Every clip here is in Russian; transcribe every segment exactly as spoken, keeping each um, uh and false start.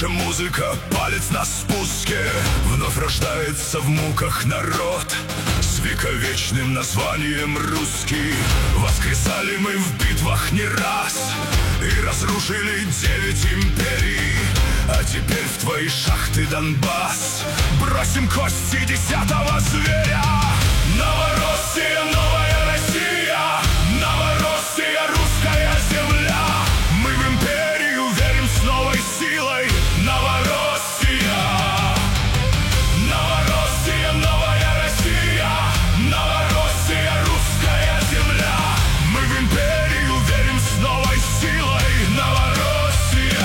Наша музыка, палец на спуске. Вновь рождается в муках народ с вековечным названием русский. Воскресали мы в битвах не раз и разрушили девять империй. А теперь в твои шахты, Донбасс, бросим кости десятого зверя. Новороссия, новая Россия, Новороссия, русская земля. Мы в империю верим с новой силой. Новороссия, Новороссия, новая Россия, Новороссия, русская земля. Мы в империю верим с новой силой. Новороссия.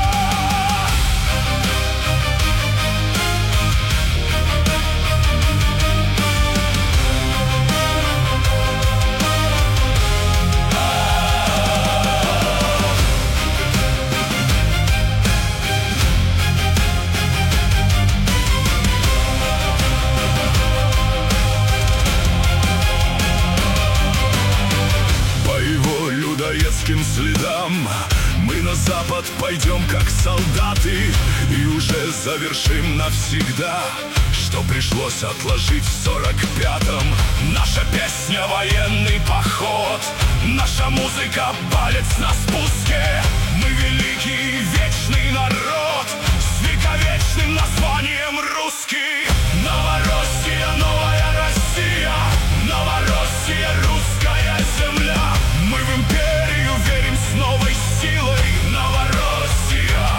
Людоедским следам мы на запад пойдем как солдаты и уже завершим навсегда, что пришлось отложить в сорок пятом. Наша песня — военный поход, наша музыка — палец на спуске. Мы великий и вечный народ с вековечным названием русский. Новороссия, новая Россия, Новороссия, русская земля. Мы в империю верим с новой силой. Новороссия,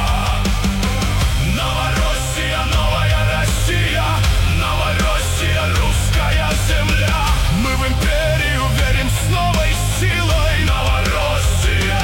Новороссия, новая Россия, Новороссия, русская земля. Мы в империю верим с новой силой. Новороссия.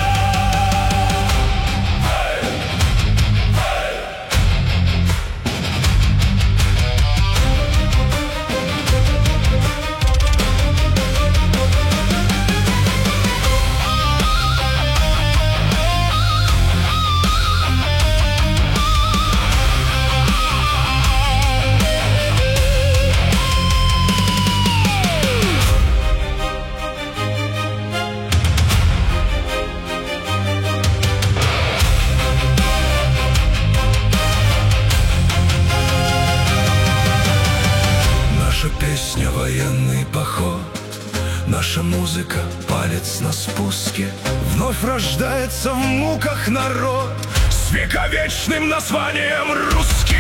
Песня — военный поход, наша музыка — палец на спуске. Вновь рождается в муках народ с вековечным названием русский.